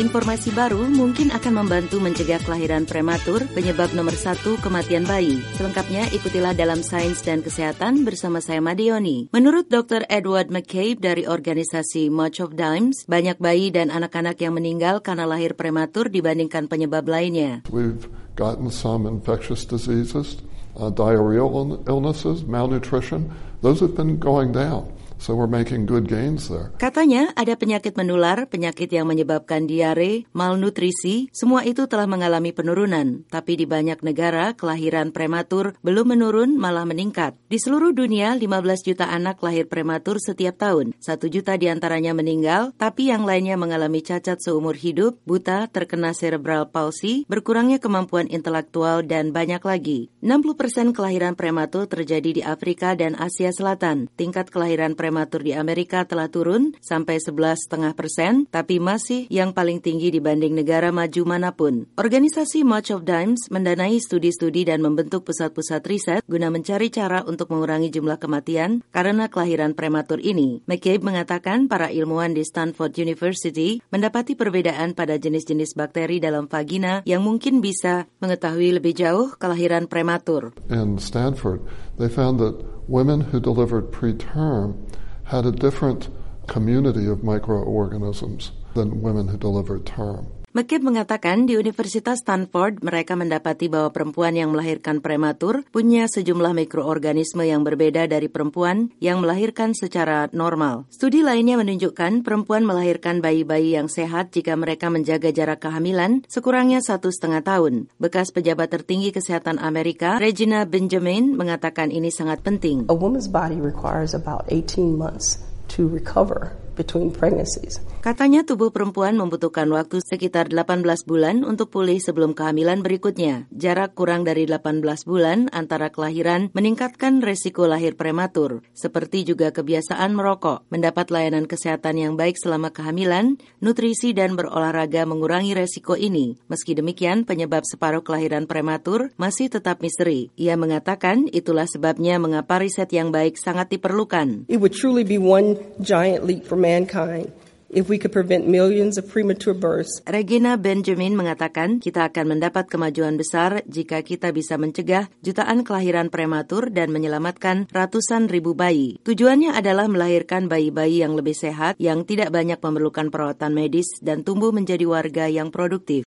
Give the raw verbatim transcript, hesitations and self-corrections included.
Informasi baru mungkin akan membantu mencegah kelahiran prematur, penyebab nomor satu kematian bayi. Selengkapnya ikutilah dalam Sains dan Kesehatan bersama saya Madioni. Menurut dokter Edward McCabe dari organisasi March of Dimes, banyak bayi dan anak-anak yang meninggal karena lahir prematur dibandingkan penyebab lainnya. We've gotten some infectious diseases, uh, diarrheal illnesses, malnutrition. Those have been going down. So we're making good gains there. Katanya ada penyakit menular, penyakit yang menyebabkan diare, malnutrisi, semua itu telah mengalami penurunan. Tapi di banyak negara, kelahiran prematur belum menurun, malah meningkat. Di seluruh dunia, lima belas juta anak lahir prematur setiap tahun. Satu juta diantaranya meninggal, tapi yang lainnya mengalami cacat seumur hidup, buta, terkena cerebral palsy, berkurangnya kemampuan intelektual, dan banyak lagi. enam puluh persen kelahiran prematur terjadi di Afrika dan Asia Selatan. Tingkat kelahiran prematur prematur di Amerika telah turun sampai sebelas koma lima persen, tapi masih yang paling tinggi dibanding negara maju manapun. Organisasi March of Dimes mendanai studi-studi dan membentuk pusat-pusat riset guna mencari cara untuk mengurangi jumlah kematian karena kelahiran prematur ini. McCabe mengatakan para ilmuwan di Stanford University mendapati perbedaan pada jenis-jenis bakteri dalam vagina yang mungkin bisa mengetahui lebih jauh kelahiran prematur. In Stanford, they found that women who delivered preterm had a different community of microorganisms than women who delivered term. McCabe mengatakan di Universitas Stanford mereka mendapati bahwa perempuan yang melahirkan prematur punya sejumlah mikroorganisme yang berbeda dari perempuan yang melahirkan secara normal. Studi lainnya menunjukkan perempuan melahirkan bayi-bayi yang sehat jika mereka menjaga jarak kehamilan sekurangnya satu setengah tahun. Bekas pejabat tertinggi kesehatan Amerika, Regina Benjamin, mengatakan ini sangat penting. A woman's body requires about eighteen months to recover between pregnancies. Katanya tubuh perempuan membutuhkan waktu sekitar delapan belas bulan untuk pulih sebelum kehamilan berikutnya. Jarak kurang dari delapan belas bulan antara kelahiran meningkatkan resiko lahir prematur, seperti juga kebiasaan merokok. Mendapat layanan kesehatan yang baik selama kehamilan, nutrisi dan berolahraga mengurangi resiko ini. Meski demikian, penyebab separuh kelahiran prematur masih tetap misteri. Ia mengatakan itulah sebabnya mengapa riset yang baik sangat diperlukan. It would truly be one giant leap for mankind if we could prevent millions of premature births. Regina Benjamin mengatakan kita akan mendapat kemajuan besar jika kita bisa mencegah jutaan kelahiran prematur dan menyelamatkan ratusan ribu bayi. Tujuannya adalah melahirkan bayi-bayi yang lebih sehat, yang tidak banyak memerlukan perawatan medis dan tumbuh menjadi warga yang produktif.